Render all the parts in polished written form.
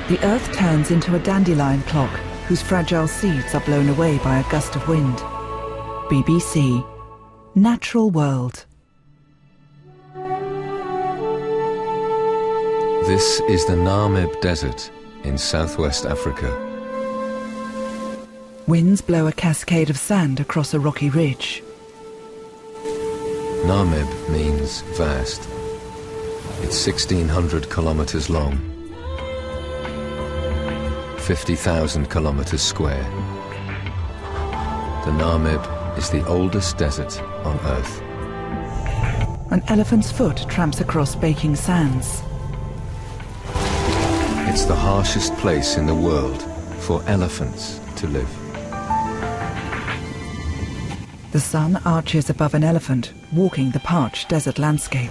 The Earth turns into a dandelion clock whose fragile seeds are blown away by a gust of wind. BBC. Natural World. This is the Namib Desert in southwest Africa. Winds blow a cascade of sand across a rocky ridge. Namib means vast. It's 1,600 kilometers long, 50,000 kilometers square. The Namib is the oldest desert on Earth. An elephant's foot tramps across baking sands. It's the harshest place in the world for elephants to live. The sun arches above an elephant walking the parched desert landscape.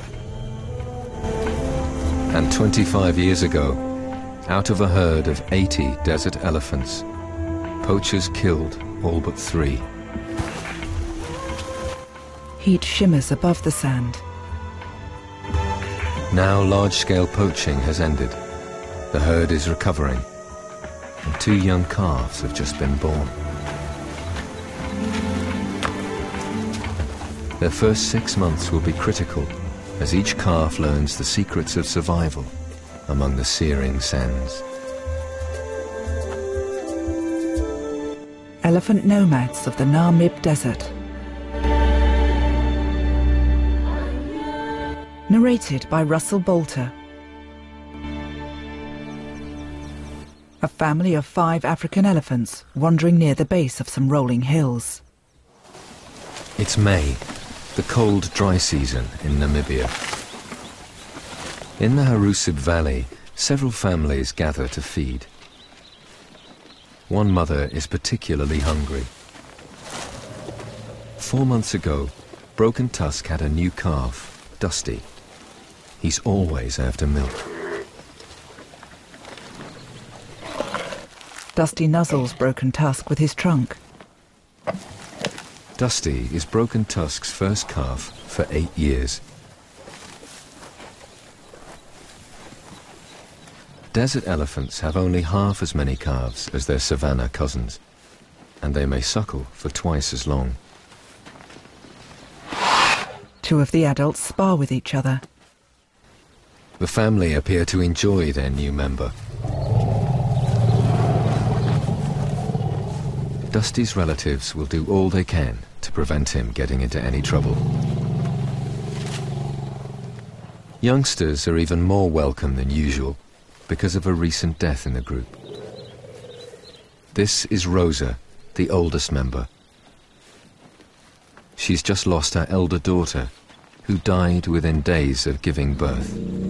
And 25 years ago, out of a herd of 80 desert elephants, poachers killed all but 3. Heat shimmers above the sand. Now large-scale poaching has ended. The herd is recovering, and 2 young calves have just been born. Their first 6 months will be critical as each calf learns the secrets of survival among the searing sands. Elephant nomads of the Namib Desert. Narrated by Russell Bolter. A family of 5 African elephants wandering near the base of some rolling hills. It's May, the cold, dry season in Namibia. In the Harusib Valley, several families gather to feed. One mother is particularly hungry. 4 months ago, Broken Tusk had a new calf, Dusty. He's always after milk. Dusty nuzzles Broken Tusk with his trunk. Dusty is Broken Tusk's first calf for 8 years. Desert elephants have only half as many calves as their savanna cousins, and they may suckle for twice as long. 2 of the adults spar with each other. The family appear to enjoy their new member. Dusty's relatives will do all they can to prevent him getting into any trouble. Youngsters are even more welcome than usual because of a recent death in the group. This is Rosa, the oldest member. She's just lost her elder daughter, who died within days of giving birth.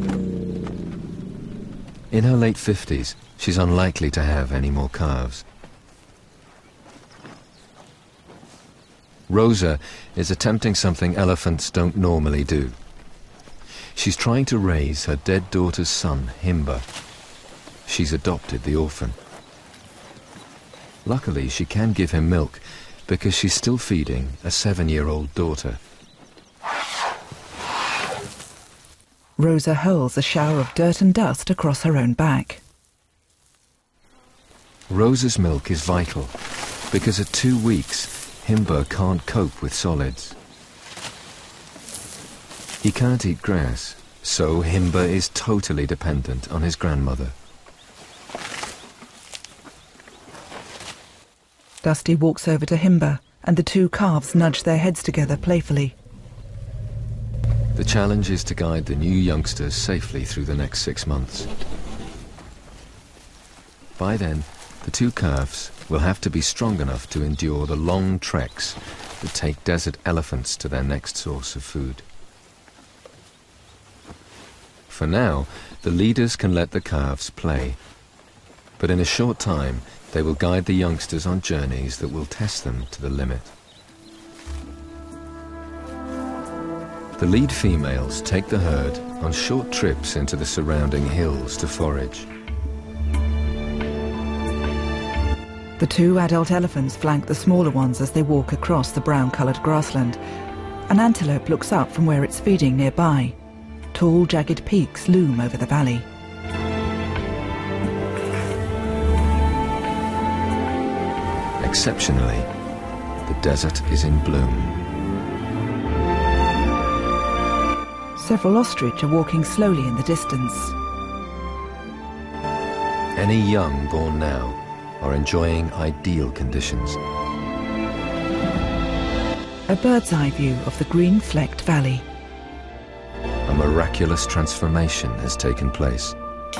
In her late 50s, she's unlikely to have any more calves. Rosa is attempting something elephants don't normally do. She's trying to raise her dead daughter's son, Himba. She's adopted the orphan. Luckily, she can give him milk because she's still feeding a 7-year-old daughter. Rosa hurls a shower of dirt and dust across her own back. Rosa's milk is vital because at 2 weeks, Himba can't cope with solids. He can't eat grass, so Himba is totally dependent on his grandmother. Dusty walks over to Himba, and the 2 calves nudge their heads together playfully. The challenge is to guide the new youngsters safely through the next 6 months. By then, the 2 calves will have to be strong enough to endure the long treks that take desert elephants to their next source of food. For now, the leaders can let the calves play, but in a short time, they will guide the youngsters on journeys that will test them to the limit. The lead females take the herd on short trips into the surrounding hills to forage. The 2 adult elephants flank the smaller ones as they walk across the brown-coloured grassland. An antelope looks up from where it's feeding nearby. Tall, jagged peaks loom over the valley. exceptionally, the desert is in bloom. Several ostrich are walking slowly in the distance. Any young born now are enjoying ideal conditions. A bird's eye view of the green-flecked valley. A miraculous transformation has taken place.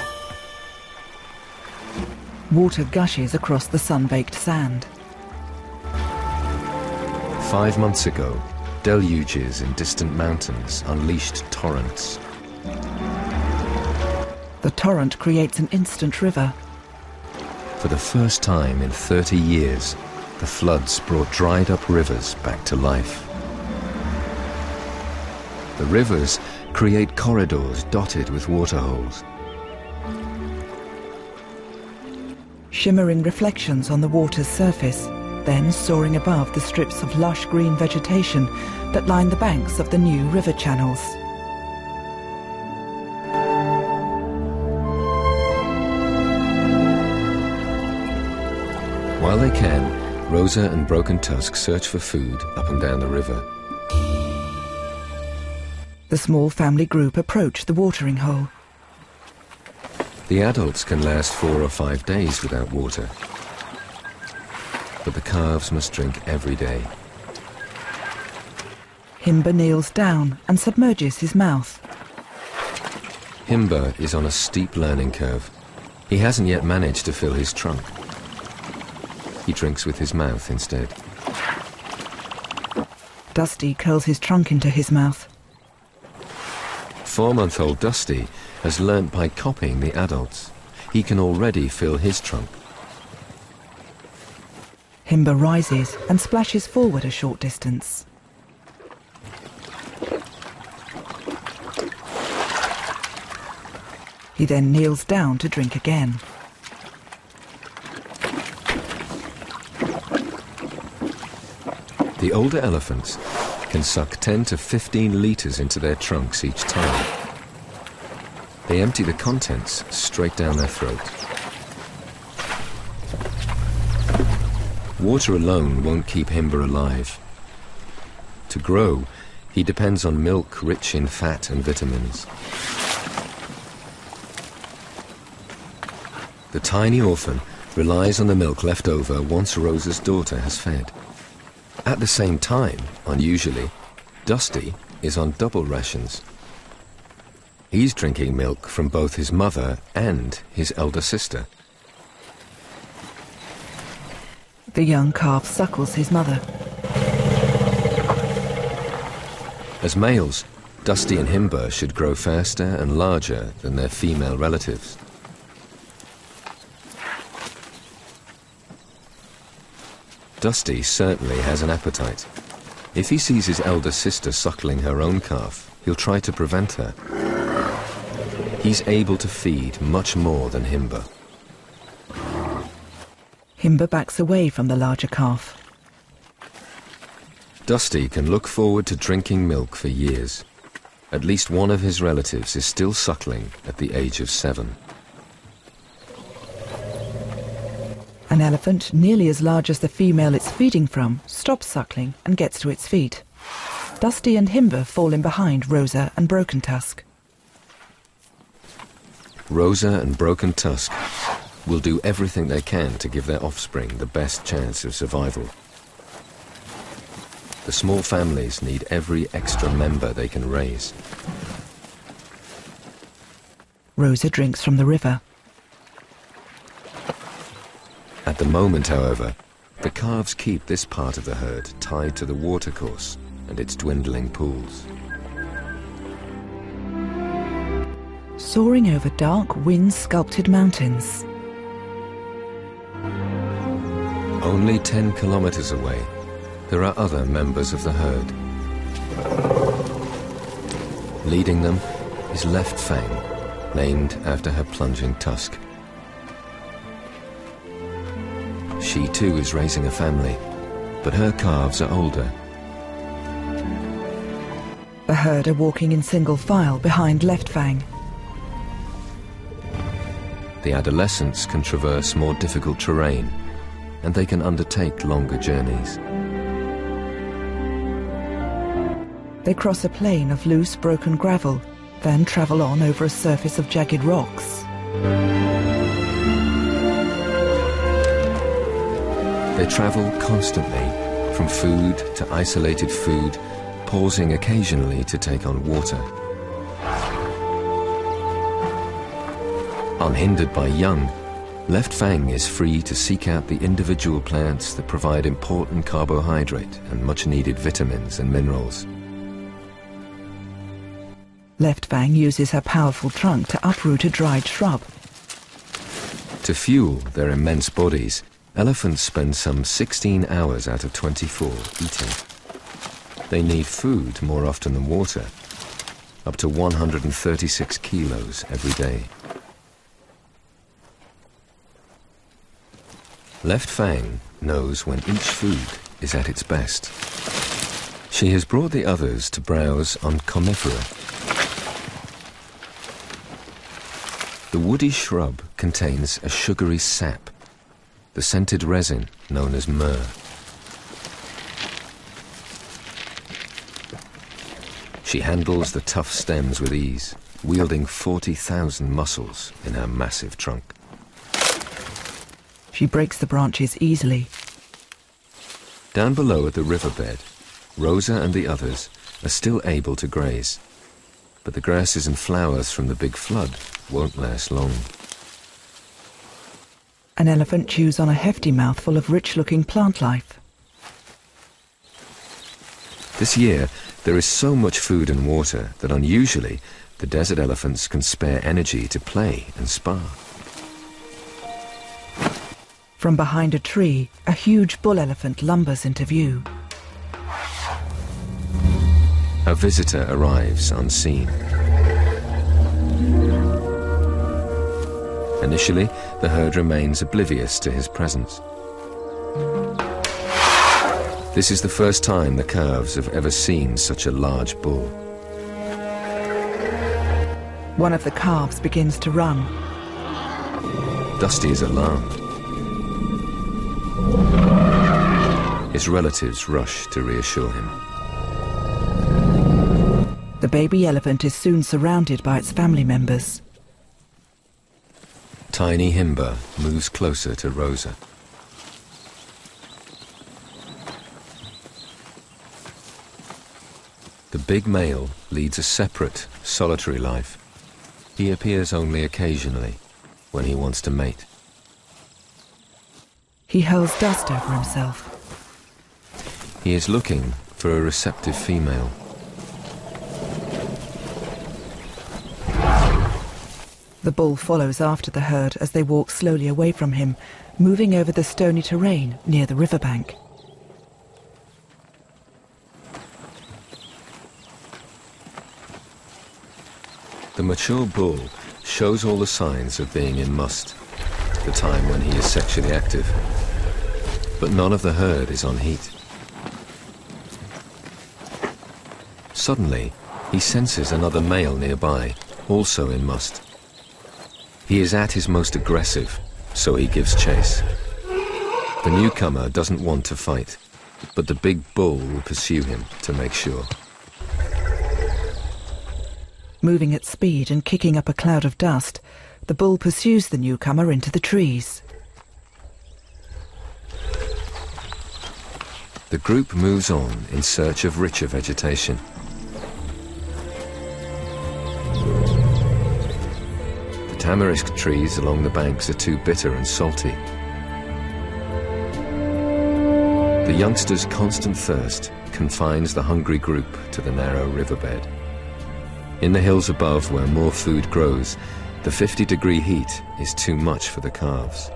Water gushes across the sun-baked sand. 5 months ago, deluges in distant mountains unleashed torrents. The torrent creates an instant river. For the first time in 30 years, the floods brought dried-up rivers back to life. The rivers create corridors dotted with waterholes. Shimmering reflections on the water's surface, then soaring above the strips of lush green vegetation that line the banks of the new river channels. While they can, Rosa and Broken Tusk search for food up and down the river. The small family group approach the watering hole. The adults can last 4 or 5 days without water, but the calves must drink every day. Himber kneels down and submerges his mouth. Himber is on a steep learning curve. He hasn't yet managed to fill his trunk. He drinks with his mouth instead. Dusty curls his trunk into his mouth. 4-month-old Dusty has learnt by copying the adults. He can already fill his trunk. Himber rises and splashes forward a short distance. He then kneels down to drink again. The older elephants can suck 10 to 15 litres into their trunks each time. They empty the contents straight down their throat. Water alone won't keep Himber alive. To grow, he depends on milk rich in fat and vitamins. The tiny orphan relies on the milk left over once Rosa's daughter has fed. At the same time, unusually, Dusty is on double rations. He's drinking milk from both his mother and his elder sister. The young calf suckles his mother. As males, Dusty and Himber should grow faster and larger than their female relatives. Dusty certainly has an appetite. If he sees his elder sister suckling her own calf, he'll try to prevent her. He's able to feed much more than Himber. Himber backs away from the larger calf. Dusty can look forward to drinking milk for years. At least one of his relatives is still suckling at the age of 7. An elephant, nearly as large as the female it's feeding from, stops suckling and gets to its feet. Dusty and Himber fall in behind Rosa and Broken Tusk. Rosa and Broken Tusk will do everything they can to give their offspring the best chance of survival. The small families need every extra member they can raise. Rosa drinks from the river. At the moment, however, the calves keep this part of the herd tied to the watercourse and its dwindling pools. Soaring over dark, wind-sculpted mountains. Only 10 kilometers away, there are other members of the herd. Leading them is Left Fang, named after her plunging tusk. She too is raising a family, but her calves are older. The herd are walking in single file behind Left Fang. The adolescents can traverse more difficult terrain and they can undertake longer journeys. They cross a plain of loose, broken gravel, then travel on over a surface of jagged rocks. They travel constantly, from food to isolated food, pausing occasionally to take on water. Unhindered by young, Left Fang is free to seek out the individual plants that provide important carbohydrate and much-needed vitamins and minerals. Left Fang uses her powerful trunk to uproot a dried shrub. To fuel their immense bodies, elephants spend some 16 hours out of 24 eating. They need food more often than water, up to 136 kilos every day. Left Fang knows when each food is at its best. She has brought the others to browse on conifera. The woody shrub contains a sugary sap, the scented resin known as myrrh. She handles the tough stems with ease, wielding 40,000 muscles in her massive trunk. She breaks the branches easily. Down below at the riverbed, Rosa and the others are still able to graze, but the grasses and flowers from the big flood won't last long. An elephant chews on a hefty mouthful of rich-looking plant life. This year, there is so much food and water that unusually the desert elephants can spare energy to play and spar. From behind a tree, a huge bull elephant lumbers into view. A visitor arrives unseen. Initially, the herd remains oblivious to his presence. This is the first time the calves have ever seen such a large bull. One of the calves begins to run. Dusty is alarmed. His relatives rush to reassure him. The baby elephant is soon surrounded by its family members. Tiny Himba moves closer to Rosa. The big male leads a separate, solitary life. He appears only occasionally, when he wants to mate. He hurls dust over himself. He is looking for a receptive female. The bull follows after the herd as they walk slowly away from him, moving over the stony terrain near the riverbank. The mature bull shows all the signs of being in must, the time when he is sexually active. But none of the herd is on heat. Suddenly, he senses another male nearby, also in must. He is at his most aggressive, so he gives chase. The newcomer doesn't want to fight, but the big bull will pursue him to make sure. Moving at speed and kicking up a cloud of dust, the bull pursues the newcomer into the trees. The group moves on in search of richer vegetation. The tamarisk trees along the banks are too bitter and salty. The youngsters' constant thirst confines the hungry group to the narrow riverbed. In the hills above, where more food grows, the 50-degree heat is too much for the calves.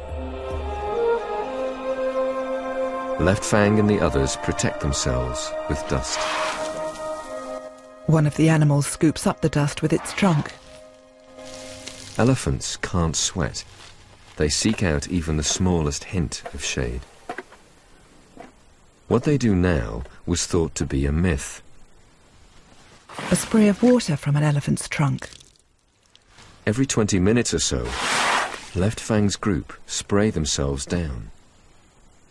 Left Fang and the others protect themselves with dust. One of the animals scoops up the dust with its trunk. Elephants can't sweat. They seek out even the smallest hint of shade. What they do now was thought to be a myth. A spray of water from an elephant's trunk. Every 20 minutes or so, Left Fang's group spray themselves down.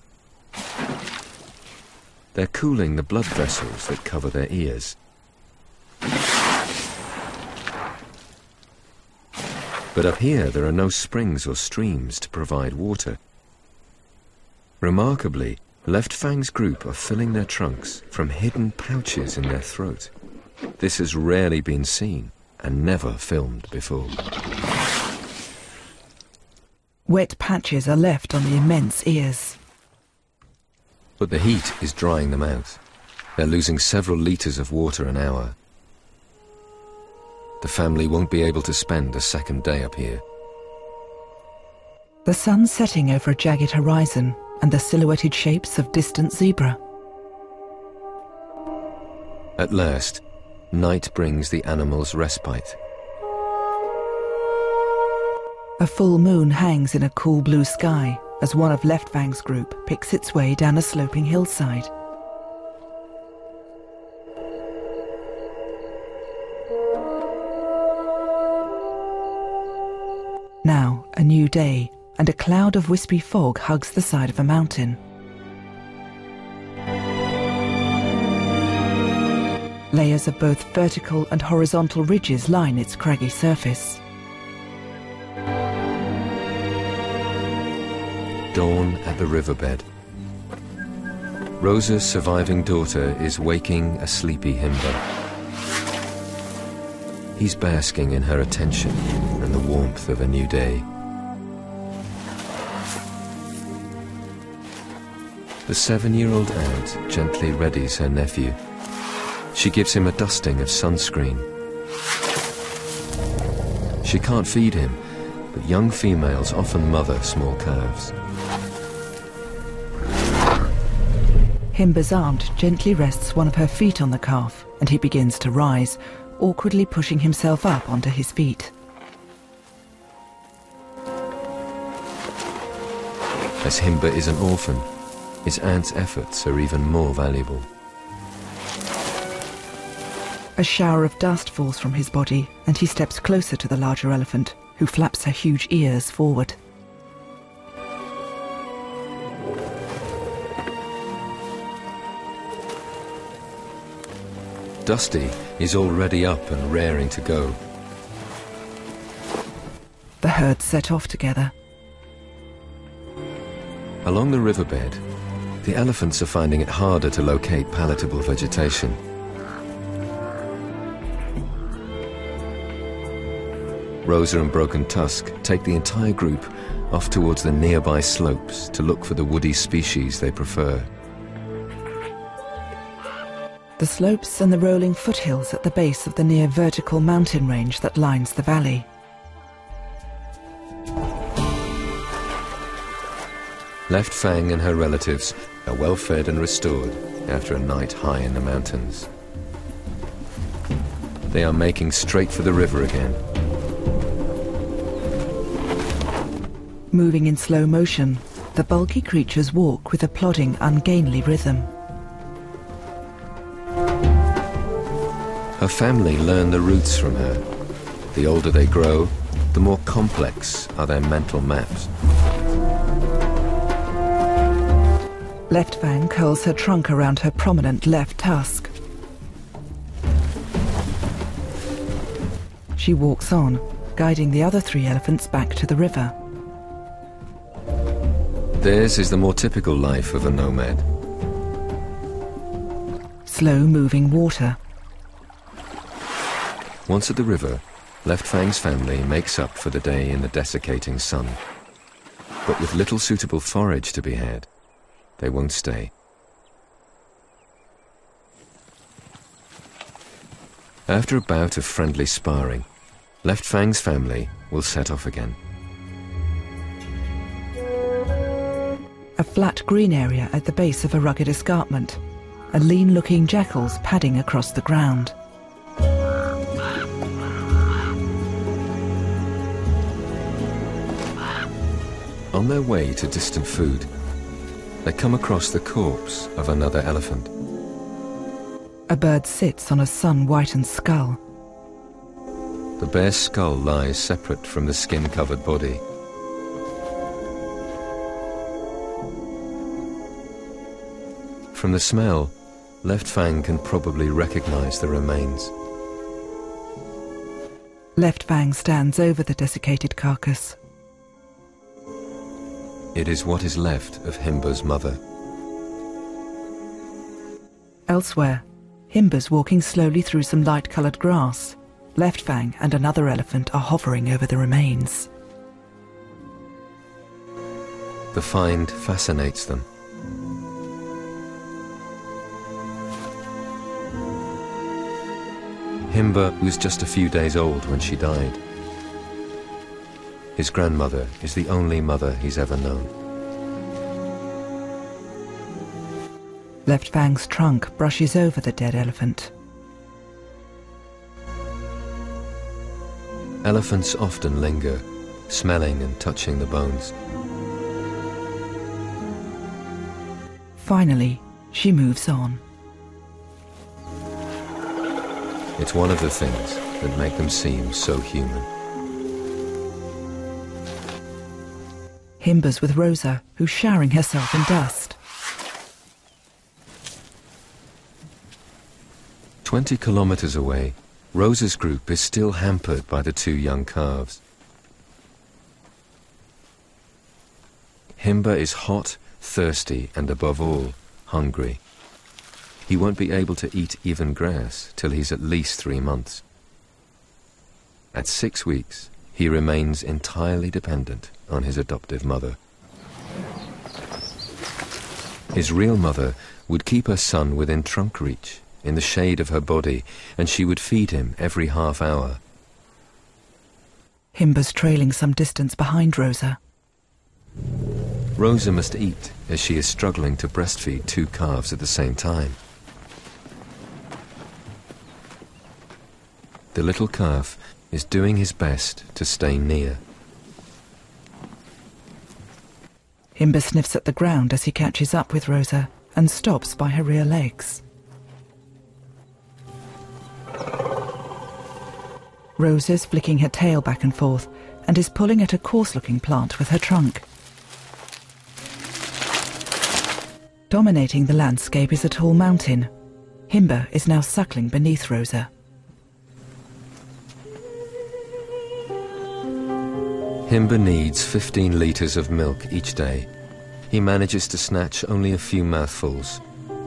They're cooling the blood vessels that cover their ears. But up here there are no springs or streams to provide water. Remarkably, Left Fang's group are filling their trunks from hidden pouches in their throat. This has rarely been seen and never filmed before. Wet patches are left on the immense ears. But the heat is drying them out. They're losing several litres of water an hour. The family won't be able to spend a second day up here. The sun setting over a jagged horizon and the silhouetted shapes of distant zebra. At last, night brings the animals respite. A full moon hangs in a cool blue sky as one of Left Fang's group picks its way down a sloping hillside. Now, a new day, and a cloud of wispy fog hugs the side of a mountain. Layers of both vertical and horizontal ridges line its craggy surface. Dawn at the riverbed. Rosa's surviving daughter is waking a sleepy Himba. He's basking in her attention and the warmth of a new day. The 7-year-old aunt gently readies her nephew. She gives him a dusting of sunscreen. She can't feed him, but young females often mother small calves. Himba's aunt gently rests one of her feet on the calf, and he begins to rise, awkwardly pushing himself up onto his feet. As Himba is an orphan, his aunt's efforts are even more valuable. A shower of dust falls from his body, and he steps closer to the larger elephant, who flaps her huge ears forward. Dusty is already up and raring to go. The herd set off together. Along the riverbed, the elephants are finding it harder to locate palatable vegetation. Rosa and Broken Tusk take the entire group off towards the nearby slopes to look for the woody species they prefer. The slopes and the rolling foothills at the base of the near vertical mountain range that lines the valley. Left Fang and her relatives are well fed and restored after a night high in the mountains. They are making straight for the river again. Moving in slow motion, the bulky creatures walk with a plodding, ungainly rhythm. Her family learn the routes from her. The older they grow, the more complex are their mental maps. Left Fang curls her trunk around her prominent left tusk. She walks on, guiding the other 3 elephants back to the river. Theirs is the more typical life of a nomad. Slow-moving water. Once at the river, Left Fang's family makes up for the day in the desiccating sun. But with little suitable forage to be had, they won't stay. After a bout of friendly sparring, Left Fang's family will set off again. A flat green area at the base of a rugged escarpment. A lean-looking jackal's padding across the ground. On their way to distant food, they come across the corpse of another elephant. A bird sits on a sun-whitened skull. The bare skull lies separate from the skin-covered body. From the smell, Left Fang can probably recognize the remains. Left Fang stands over the desiccated carcass. It is what is left of Himba's mother. Elsewhere, Himba's walking slowly through some light-coloured grass. Left Fang and another elephant are hovering over the remains. The find fascinates them. Himba was just a few days old when she died. His grandmother is the only mother he's ever known. Left Fang's trunk brushes over the dead elephant. Elephants often linger, smelling and touching the bones. Finally, she moves on. It's one of the things that make them seem so human. Himba's with Rosa, who's showering herself in dust. 20 kilometers away, Rosa's group is still hampered by the two young calves. Himba is hot, thirsty, and above all, hungry. He won't be able to eat even grass till he's at least 3 months. At 6 weeks, he remains entirely dependent on his adoptive mother. His real mother would keep her son within trunk reach, in the shade of her body, and she would feed him every half hour. Himba's trailing some distance behind Rosa. Rosa must eat as she is struggling to breastfeed 2 calves at the same time. The little calf is doing his best to stay near. Himba sniffs at the ground as he catches up with Rosa and stops by her rear legs. Rosa's flicking her tail back and forth and is pulling at a coarse-looking plant with her trunk. Dominating the landscape is a tall mountain. Himba is now suckling beneath Rosa. Himba needs 15 litres of milk each day. He manages to snatch only a few mouthfuls.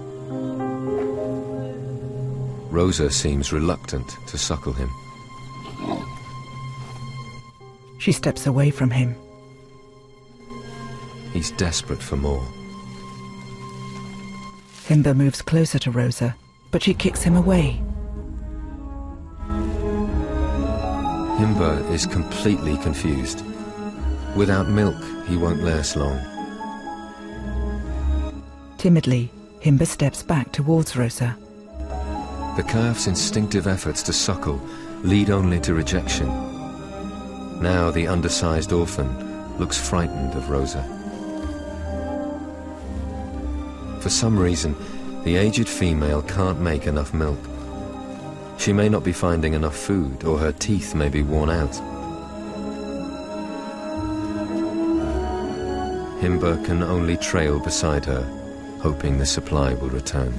Rosa seems reluctant to suckle him. She steps away from him. He's desperate for more. Himba moves closer to Rosa, but she kicks him away. Himba is completely confused. Without milk, he won't last long. Timidly, Himba steps back towards Rosa. The calf's instinctive efforts to suckle lead only to rejection. Now the undersized orphan looks frightened of Rosa. For some reason, the aged female can't make enough milk. She may not be finding enough food, or her teeth may be worn out. Himba can only trail beside her, hoping the supply will return.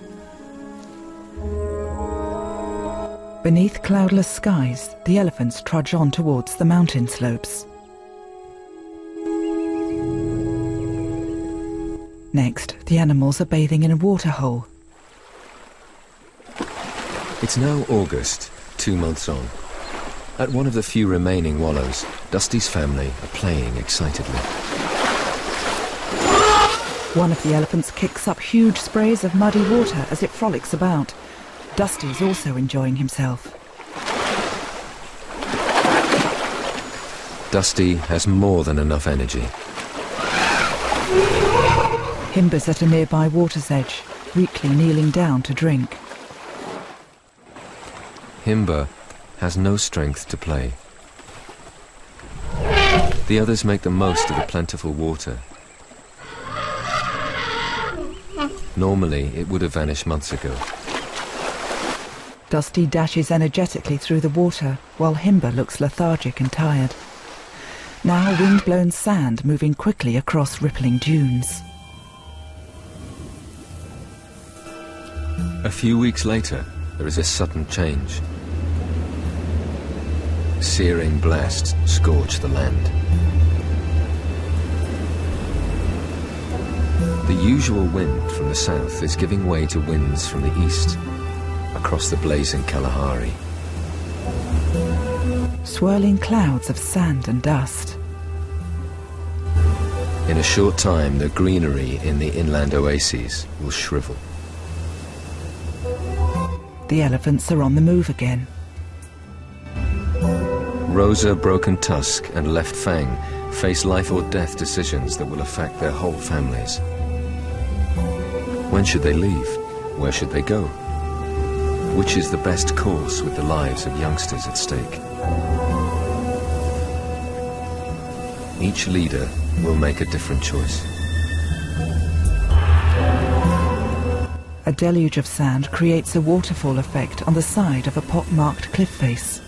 Beneath cloudless skies, the elephants trudge on towards the mountain slopes. Next, the animals are bathing in a waterhole. It's now August, 2 months on. At one of the few remaining wallows, Dusty's family are playing excitedly. One of the elephants kicks up huge sprays of muddy water as it frolics about. Dusty's also enjoying himself. Dusty has more than enough energy. Himba's at a nearby water's edge, weakly kneeling down to drink. Himba has no strength to play. The others make the most of the plentiful water. Normally, it would have vanished months ago. Dusty dashes energetically through the water, while Himba looks lethargic and tired. Now wind-blown sand moving quickly across rippling dunes. A few weeks later, there is a sudden change. Searing blasts scorch the land. The usual wind from the south is giving way to winds from the east, across the blazing Kalahari. Swirling clouds of sand and dust. In a short time, the greenery in the inland oases will shrivel. The elephants are on the move again. Rosa, Broken Tusk, and Left Fang face life or death decisions that will affect their whole families. When should they leave? Where should they go? Which is the best course with the lives of youngsters at stake? Each leader will make a different choice. A deluge of sand creates a waterfall effect on the side of a pock-marked cliff face.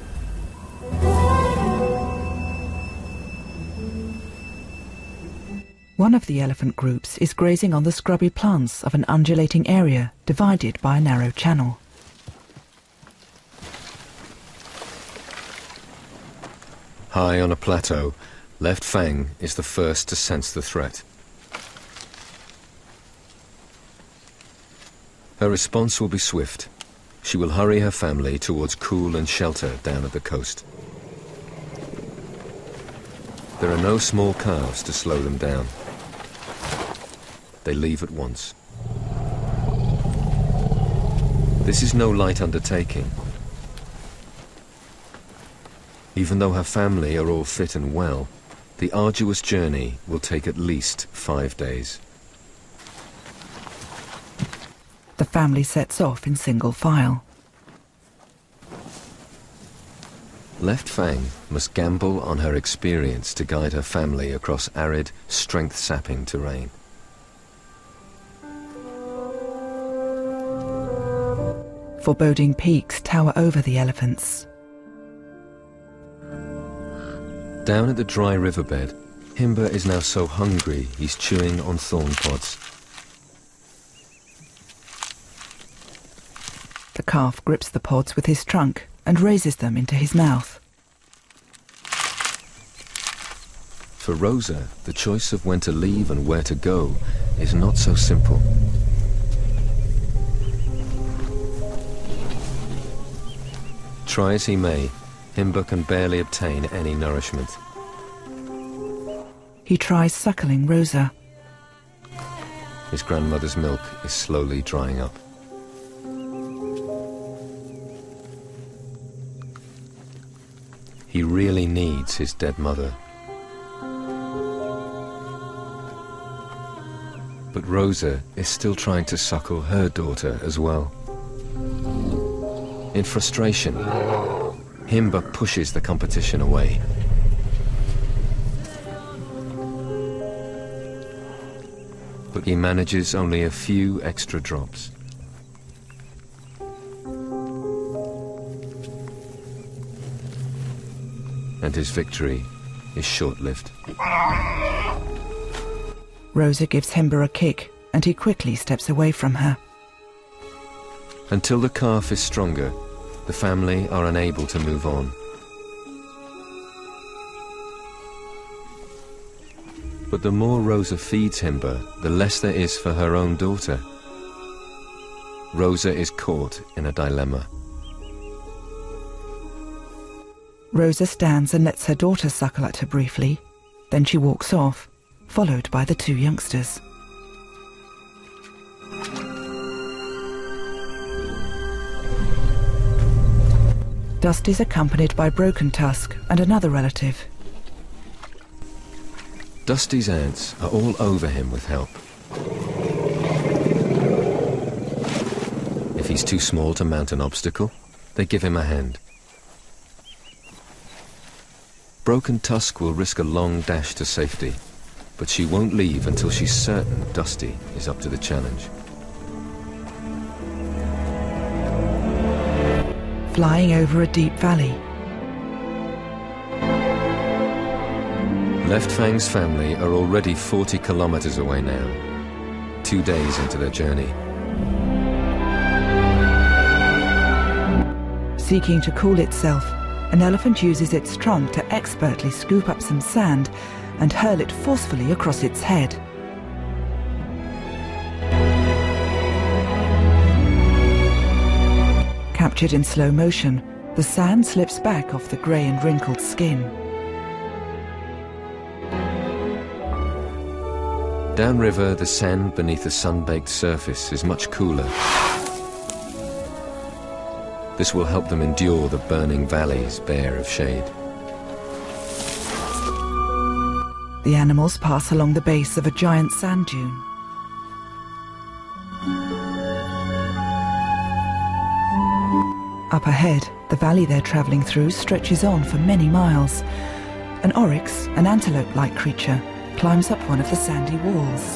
One of the elephant groups is grazing on the scrubby plants of an undulating area divided by a narrow channel. High on a plateau, Left Fang is the first to sense the threat. Her response will be swift. She will hurry her family towards cool and shelter down at the coast. There are no small calves to slow them down. They leave at once. This is no light undertaking. Even though her family are all fit and well, the arduous journey will take at least 5 days. The family sets off in single file. Left Fang must gamble on her experience to guide her family across arid, strength-sapping terrain. Foreboding peaks tower over the elephants. Down at the dry riverbed, Himba is now so hungry he's chewing on thorn pods. The calf grips the pods with his trunk and raises them into his mouth. For Rosa, the choice of when to leave and where to go is not so simple. Try as he may, Himba can barely obtain any nourishment. He tries suckling Rosa. His grandmother's milk is slowly drying up. He really needs his dead mother. But Rosa is still trying to suckle her daughter as well. In frustration, Himba pushes the competition away. But he manages only a few extra drops. And his victory is short-lived. Rosa gives Himba a kick, and he quickly steps away from her. Until the calf is stronger, the family are unable to move on. But the more Rosa feeds Himba, the less there is for her own daughter. Rosa is caught in a dilemma. Rosa stands and lets her daughter suckle at her briefly. Then she walks off, followed by the two youngsters. Dusty's accompanied by Broken Tusk and another relative. Dusty's aunts are all over him with help. If he's too small to mount an obstacle, they give him a hand. Broken Tusk will risk a long dash to safety, but she won't leave until she's certain Dusty is up to the challenge. Flying over a deep valley. Left Fang's family are already 40 kilometers away now, 2 days into their journey. Seeking to cool itself, an elephant uses its trunk to expertly scoop up some sand and hurl it forcefully across its head. Captured in slow motion, the sand slips back off the grey and wrinkled skin. Downriver, the sand beneath the sun-baked surface is much cooler. This will help them endure the burning valleys bare of shade. The animals pass along the base of a giant sand dune. Up ahead, the valley they're travelling through stretches on for many miles. An oryx, an antelope-like creature, climbs up one of the sandy walls.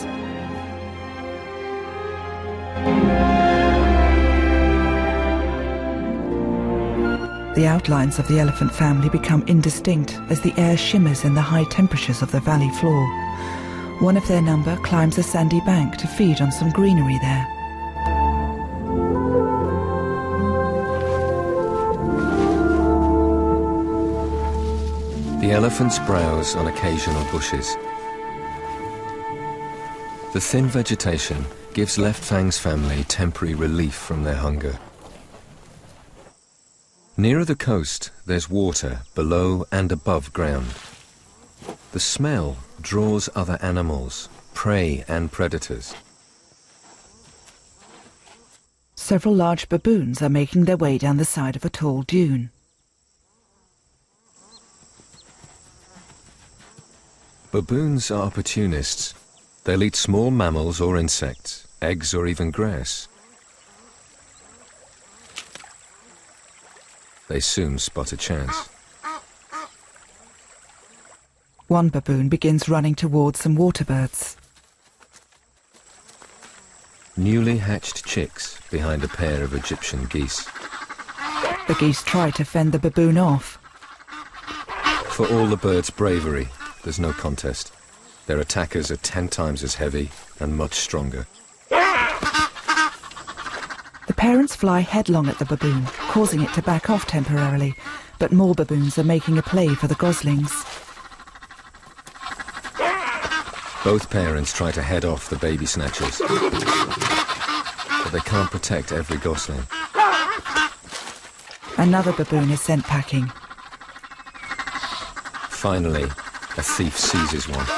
The outlines of the elephant family become indistinct as the air shimmers in the high temperatures of the valley floor. One of their number climbs a sandy bank to feed on some greenery there. The elephants browse on occasional bushes. The thin vegetation gives Left Fang's family temporary relief from their hunger. Nearer the coast, there's water below and above ground. The smell draws other animals, prey and predators. Several large baboons are making their way down the side of a tall dune. Baboons are opportunists. They'll eat small mammals or insects, eggs or even grass. They soon spot a chance. One baboon begins running towards some water birds. Newly hatched chicks behind a pair of Egyptian geese. The geese try to fend the baboon off. For all the birds' bravery, there's no contest. Their attackers are 10 times as heavy and much stronger. The parents fly headlong at the baboon, causing it to back off temporarily, but more baboons are making a play for the goslings. Both parents try to head off the baby snatchers, but they can't protect every gosling. Another baboon is sent packing. Finally, a thief seizes one.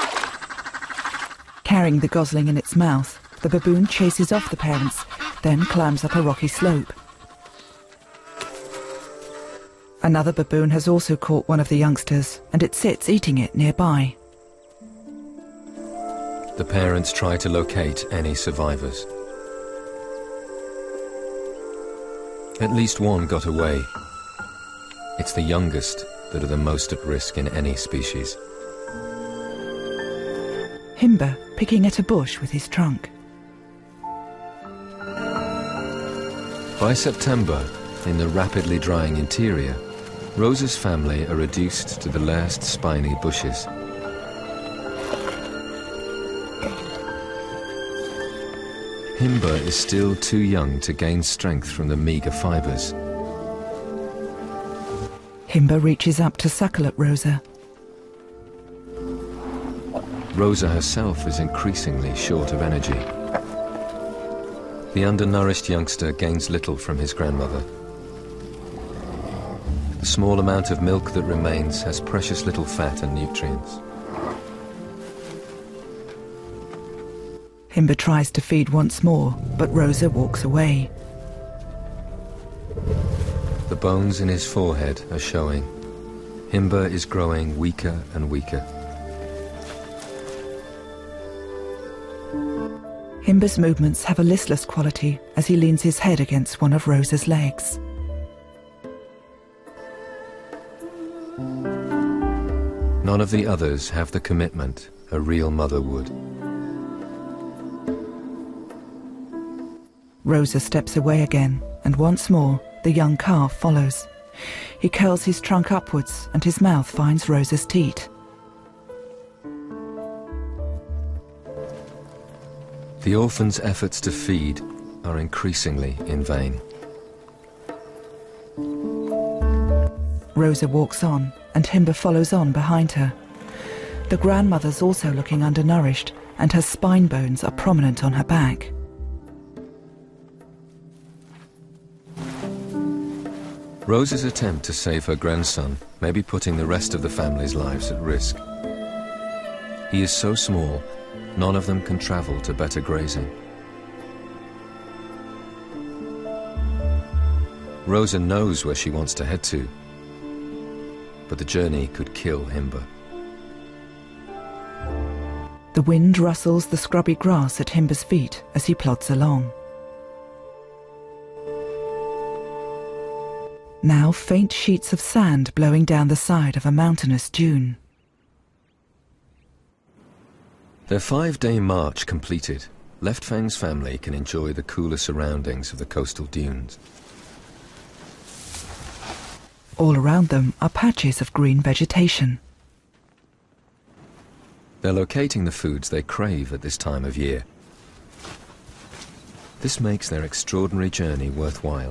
Carrying the gosling in its mouth, the baboon chases off the parents, then climbs up a rocky slope. Another baboon has also caught one of the youngsters, and it sits eating it nearby. The parents try to locate any survivors. At least one got away. It's the youngest that are the most at risk in any species. Himba picking at a bush with his trunk. By September, in the rapidly drying interior, Rosa's family are reduced to the last spiny bushes. Himba is still too young to gain strength from the meagre fibres. Himba reaches up to suckle at Rosa. Rosa herself is increasingly short of energy. The undernourished youngster gains little from his grandmother. The small amount of milk that remains has precious little fat and nutrients. Himba tries to feed once more, but Rosa walks away. The bones in his forehead are showing. Himba is growing weaker and weaker. Himba's movements have a listless quality as he leans his head against one of Rosa's legs. None of the others have the commitment a real mother would. Rosa steps away again, and once more the young calf follows. He curls his trunk upwards and his mouth finds Rosa's teat. The orphan's efforts to feed are increasingly in vain. Rosa walks on, and Himba follows on behind her. The grandmother's also looking undernourished, and her spine bones are prominent on her back. Rosa's attempt to save her grandson may be putting the rest of the family's lives at risk. He is so small, none of them can travel to better grazing. Rosa knows where she wants to head to, but the journey could kill Himba. The wind rustles the scrubby grass at Himba's feet as he plods along. Now faint sheets of sand blowing down the side of a mountainous dune. Their 5-day march completed, Left Fang's family can enjoy the cooler surroundings of the coastal dunes. All around them are patches of green vegetation. They're locating the foods they crave at this time of year. This makes their extraordinary journey worthwhile.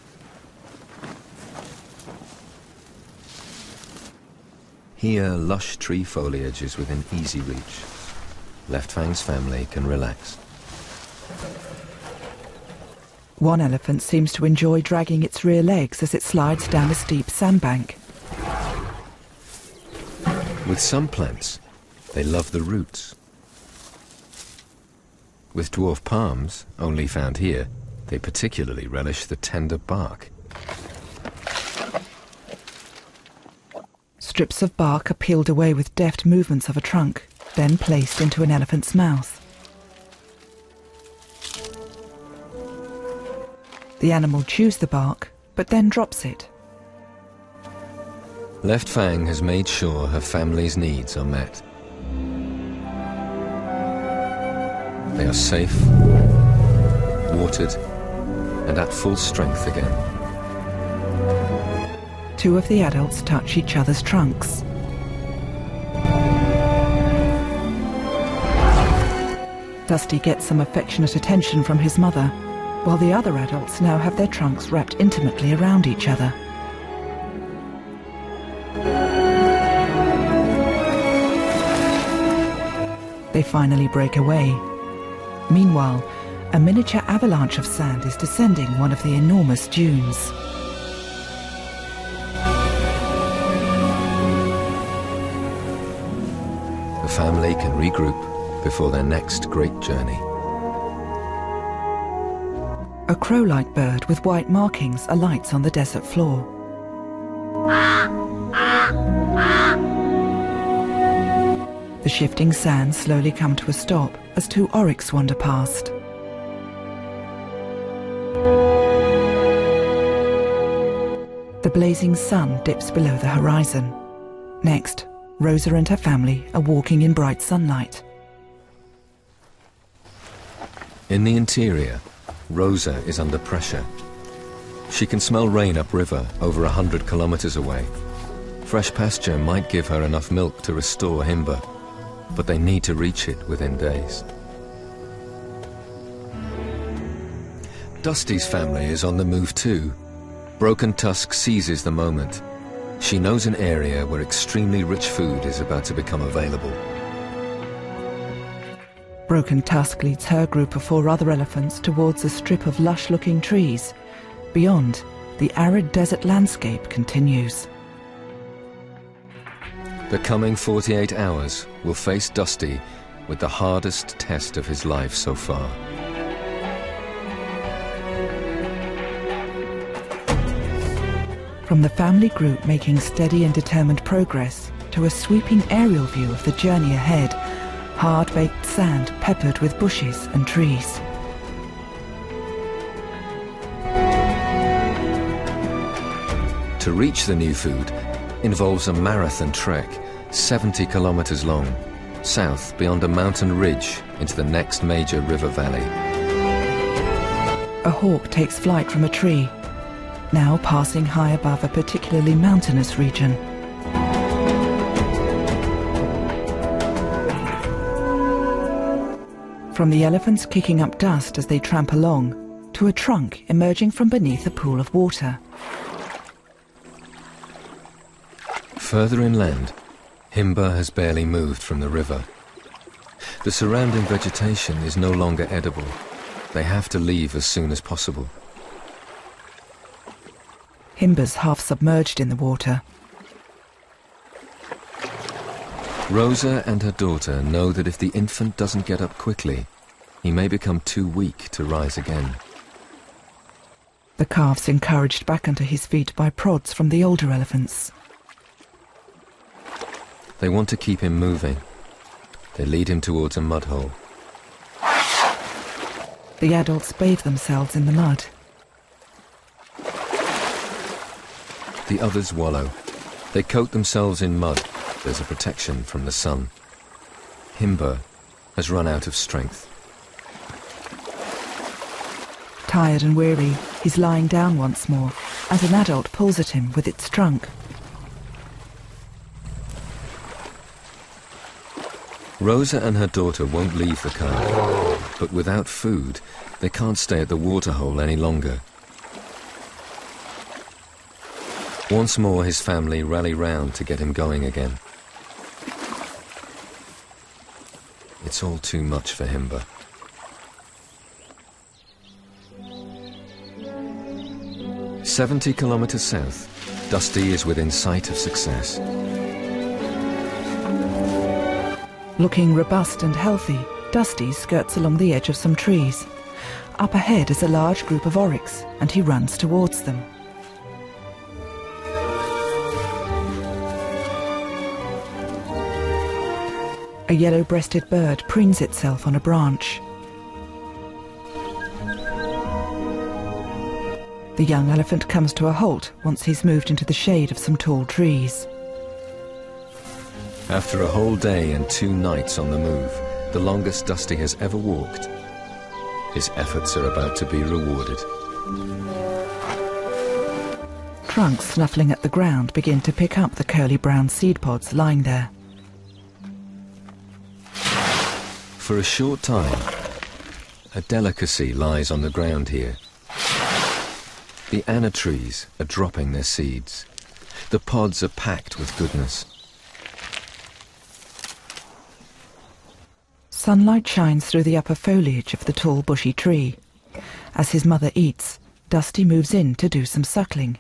Here, lush tree foliage is within easy reach. Left Fang's family can relax. One elephant seems to enjoy dragging its rear legs as it slides down a steep sandbank. With some plants, they love the roots. With dwarf palms, only found here, they particularly relish the tender bark. Strips of bark are peeled away with deft movements of a trunk, then placed into an elephant's mouth. The animal chews the bark, but then drops it. Left Fang has made sure her family's needs are met. They are safe, watered, and at full strength again. Two of the adults touch each other's trunks. Dusty gets some affectionate attention from his mother, while the other adults now have their trunks wrapped intimately around each other. They finally break away. Meanwhile, a miniature avalanche of sand is descending one of the enormous dunes. The family can regroup before their next great journey. A crow-like bird with white markings alights on the desert floor. The shifting sands slowly come to a stop as two oryx wander past. The blazing sun dips below the horizon. Next, Rosa and her family are walking in bright sunlight. In the interior, Rosa is under pressure. She can smell rain upriver over 100 kilometers away. Fresh pasture might give her enough milk to restore Himba, but they need to reach it within days. Dusty's family is on the move too. Broken Tusk seizes the moment. She knows an area where extremely rich food is about to become available. Broken Tusk leads her group of 4 other elephants towards a strip of lush-looking trees. Beyond, the arid desert landscape continues. The coming 48 hours will face Dusty with the hardest test of his life so far. From the family group making steady and determined progress to a sweeping aerial view of the journey ahead, hard-baked sand peppered with bushes and trees. To reach the new food involves a marathon trek, 70 kilometers long, south beyond a mountain ridge into the next major river valley. A hawk takes flight from a tree, now passing high above a particularly mountainous region. From the elephants kicking up dust as they tramp along, to a trunk emerging from beneath a pool of water. Further inland, Himba has barely moved from the river. The surrounding vegetation is no longer edible. They have to leave as soon as possible. Himba's half submerged in the water. Rosa and her daughter know that if the infant doesn't get up quickly, he may become too weak to rise again. The calf's encouraged back onto his feet by prods from the older elephants. They want to keep him moving. They lead him towards a mud hole. The adults bathe themselves in the mud. The others wallow. They coat themselves in mud as a protection from the sun. Himba has run out of strength. Tired and weary, he's lying down once more, as an adult pulls at him with its trunk. Rosa and her daughter won't leave the calf, but without food, they can't stay at the waterhole any longer. Once more his family rally round to get him going again. It's all too much for Himba. "70 kilometers south, Dusty is within sight of success. Looking robust and healthy, Dusty skirts along the edge of some trees. Up ahead is a large group of oryx, and he runs towards them. A yellow-breasted bird preens itself on a branch. The young elephant comes to a halt once he's moved into the shade of some tall trees. After a whole day and 2 nights on the move, the longest Dusty has ever walked, his efforts are about to be rewarded. Trunks snuffling at the ground begin to pick up the curly brown seed pods lying there. For a short time, a delicacy lies on the ground here. The anna trees are dropping their seeds. The pods are packed with goodness. Sunlight shines through the upper foliage of the tall bushy tree. As his mother eats, Dusty moves in to do some suckling.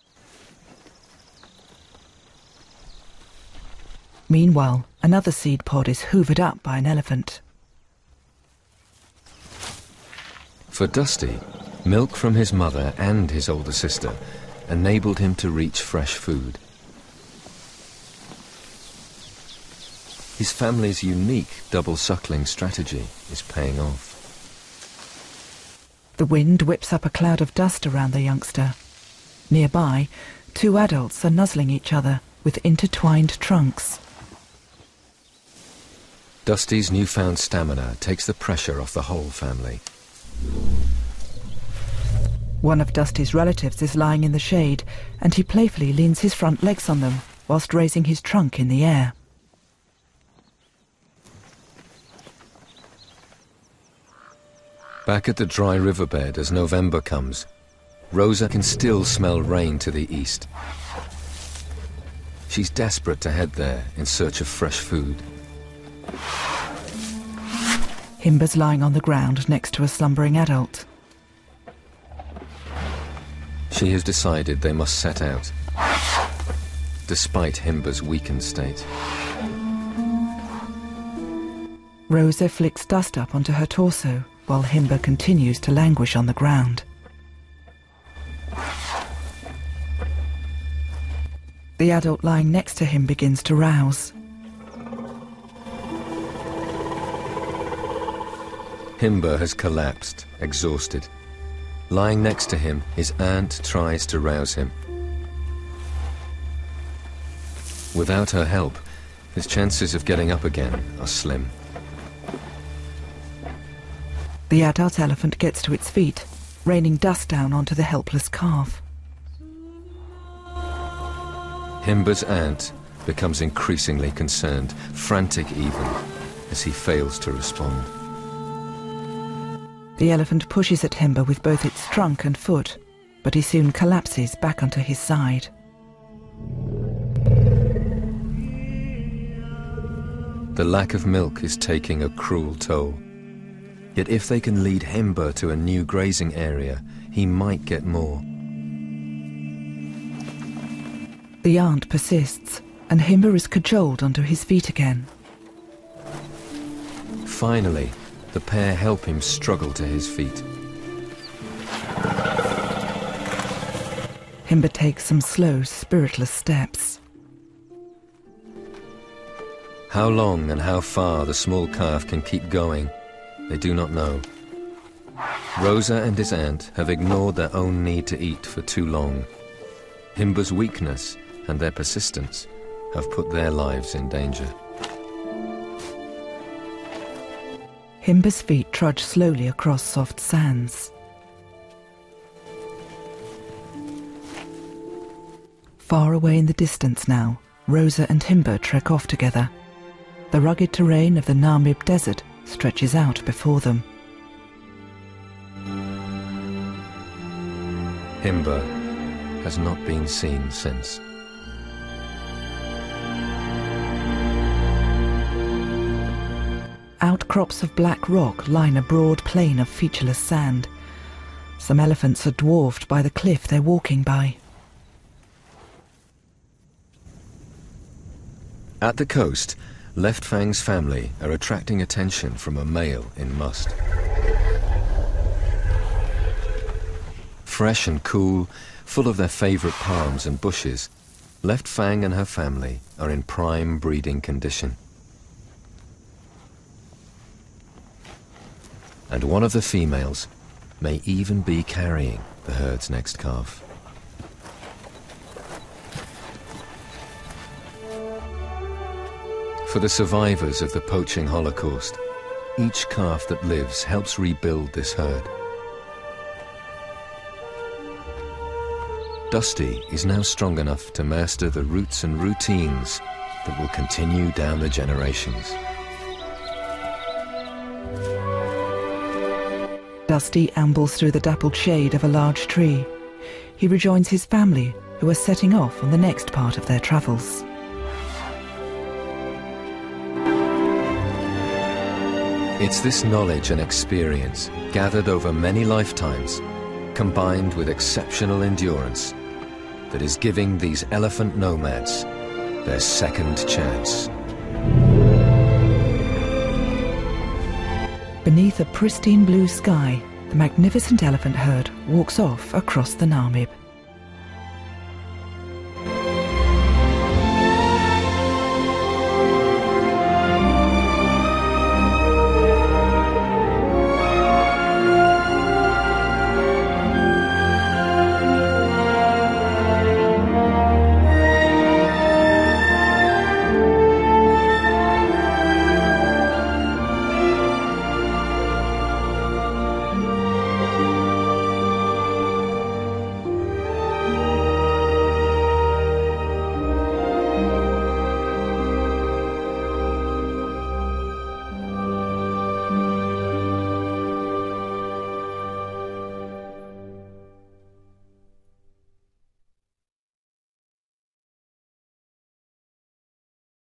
Meanwhile, another seed pod is hoovered up by an elephant. For Dusty, milk from his mother and his older sister enabled him to reach fresh food. His family's unique double suckling strategy is paying off. The wind whips up a cloud of dust around the youngster. Nearby, 2 adults are nuzzling each other with intertwined trunks. Dusty's newfound stamina takes the pressure off the whole family. One of Dusty's relatives is lying in the shade, and he playfully leans his front legs on them whilst raising his trunk in the air. Back at the dry riverbed as November comes, Rosa can still smell rain to the east. She's desperate to head there in search of fresh food. Himba's lying on the ground next to a slumbering adult. She has decided they must set out, despite Himba's weakened state. Rosa flicks dust up onto her torso, while Himba continues to languish on the ground. The adult lying next to him begins to rouse. Himba has collapsed, exhausted. Lying next to him, his aunt tries to rouse him. Without her help, his chances of getting up again are slim. The adult elephant gets to its feet, raining dust down onto the helpless calf. Himba's aunt becomes increasingly concerned, frantic even, as he fails to respond. The elephant pushes at Himba with both its trunk and foot, but he soon collapses back onto his side. The lack of milk is taking a cruel toll. Yet if they can lead Himba to a new grazing area, he might get more. The aunt persists, and Himba is cajoled onto his feet again. Finally, the pair help him struggle to his feet. Himba takes some slow, spiritless steps. How long and how far the small calf can keep going, they do not know. Rosa and his aunt have ignored their own need to eat for too long. Himba's weakness and their persistence have put their lives in danger. Himba's feet trudge slowly across soft sands. Far away in the distance now, Rosa and Himba trek off together. The rugged terrain of the Namib Desert stretches out before them. Himba has not been seen since. Outcrops of black rock line a broad plain of featureless sand. Some elephants are dwarfed by the cliff they're walking by. At the coast, Left Fang's family are attracting attention from a male in must. Fresh and cool, full of their favorite palms and bushes, Left Fang and her family are in prime breeding condition. And one of the females may even be carrying the herd's next calf. For the survivors of the poaching Holocaust, each calf that lives helps rebuild this herd. Dusty is now strong enough to master the routes and routines that will continue down the generations. Dusty ambles through the dappled shade of a large tree. He rejoins his family, who are setting off on the next part of their travels. It's this knowledge and experience, gathered over many lifetimes, combined with exceptional endurance, that is giving these elephant nomads their second chance. Beneath a pristine blue sky, the magnificent elephant herd walks off across the Namib.